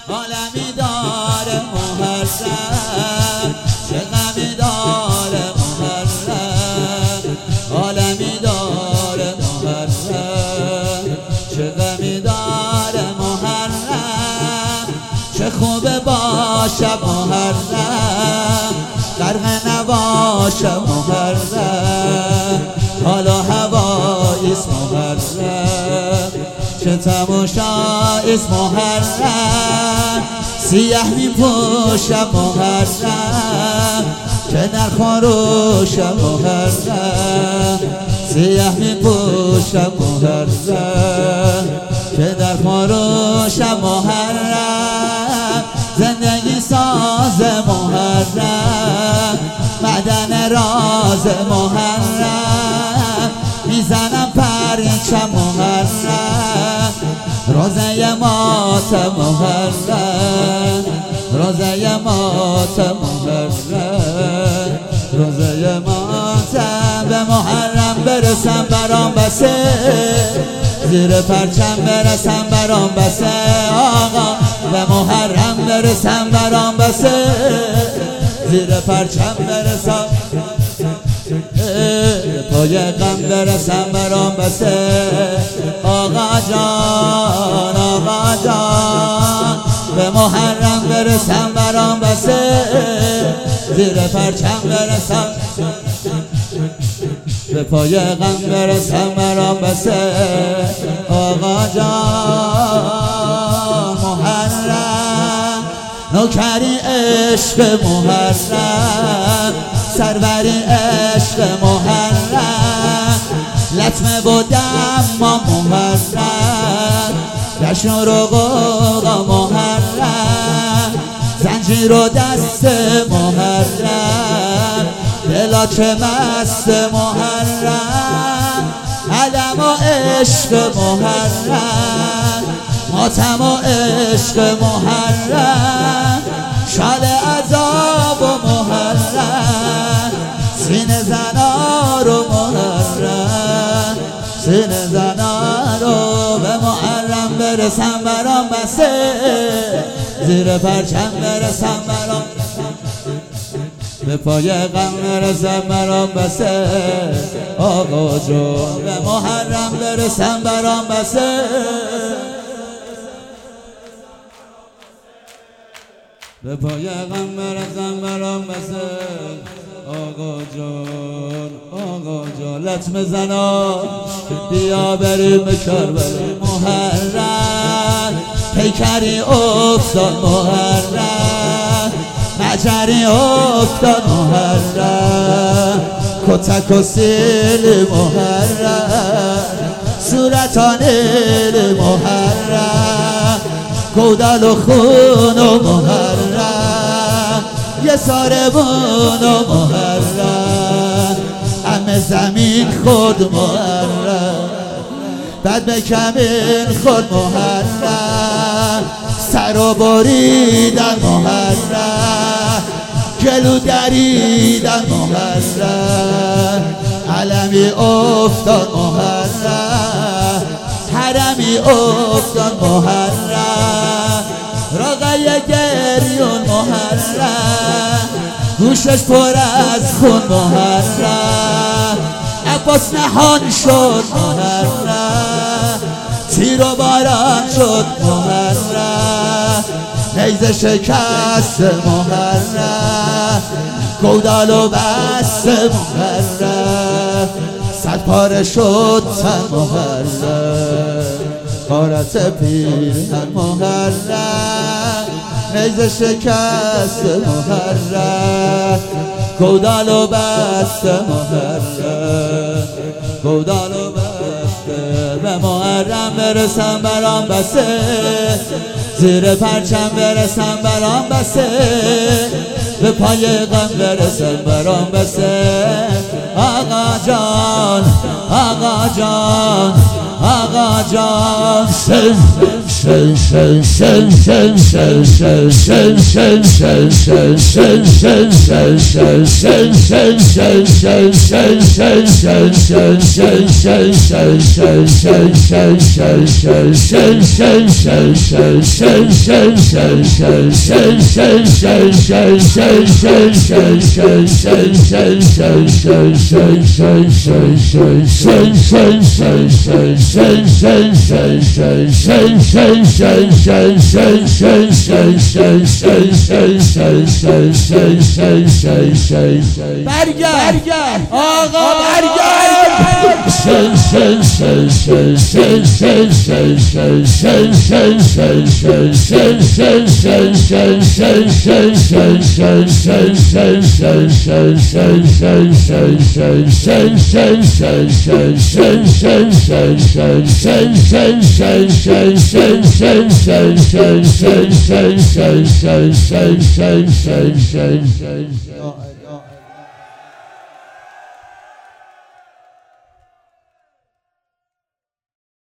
عالمی داره محرم، چه غمی داره محرم. عالمی داره محرم، چه غمی داره محرم. چه خوبه باشه محرم، غرق نباشه محرم. حالا هواییست محرم، چه تماشاییست محرم. سیاه میپوشه محرم، چه در خروشه محرم. سیاه میپوشه محرم، چه در خروشه محرم. زندگی ساز محرم، معدن راز محرم. میزنم پرچم محرم، روزه مات محرم. روزه مات محرم، روزه ماتم. به محرم برسم برام بسه، زیر پرچم برسم برام بسه. آقا به محرم برسم برام بسه، زیر پرچم برسم. پای غم برسم برام بسه. آقا جان آقا جان، به محرم برسم برام بسه، زیر پرچم برسم. به پای غم برسم برام بسه. آقا جان محرم، نوکری عشق محرم، سروری عشق محرم. لطمه بودم ما محرم، جشن و قوقا محرم. زنجیر و دست محرم، دلا چه مست محرم. علم و عشق محرم، ماتم و عشق محرم. شال عذاب و محرم، سینه زنا رو محرم. سینه زنا رو به محرم برسم برام بسه، زیر پرچم برسم برام. به پای غم برسم برام بسه. آقا جون به محرم برسم برام بسه. به پای غم برسم برام بسه. آقا جان آقا جان، لطمه زنا بیا بریم کربلا. محرم پیکری افتاد محرم، مجری افتاد محرم. کتک و سیل محرم، صورتان ایل محرم. گودال و خون و محرم، یه ساربون و محرم. همه زمین خود محرم، بعد به کمین خود محرم. سر و بریدن محرم، گلو دریدن محرم. علمی افتاد محرم، حرمی افتاد محرم. راقای گریون محرم، گوشش پر از خون محرم. عباس نهان شد محرم، تیر و باران شد محرم. نیزه شکست محرم، گودال و بست محرم. صد پاره شد تن محرم، غارت پیرهن محرم. نیزه شکست محرم، گودال و بست محرم. گودال و بسته. به محرم برسم برام بسه، زیر پرچم برسم برام بسه. به پای غم برسم برام بسه. آقا جان آقا جان آقا جان برگرد آقا برگرد